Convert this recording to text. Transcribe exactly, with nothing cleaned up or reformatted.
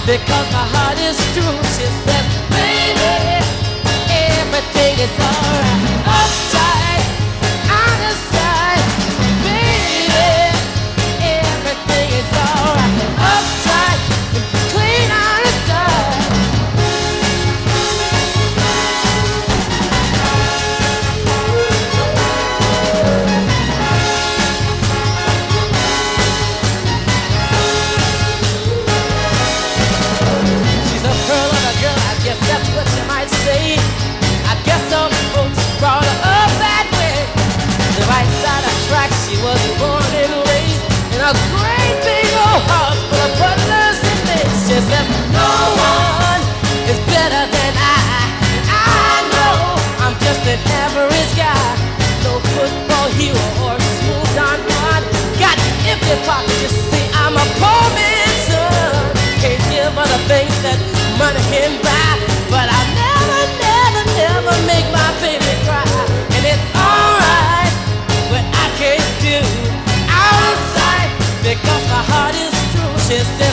because my heart is true. She says, baby, everything is alright. Upside, out of sight, baby, everything is alright. Upside, clean out of sight. She's a pearl of a girl, I guess that's what you might say. I guess some folks brought her up that way. The right side of track, she was born and raised in a great big old house full of butlers and maids. She said, no one is better than I. I know I'm just an average guy. No football hero or smooth Don Juan. Got empty pockets, you see, I'm a poor man's son. Can't give her the things that money can buy, but I'll never, never, never make my baby cry. And it's alright what I can't do out of sight because my heart is true. She said,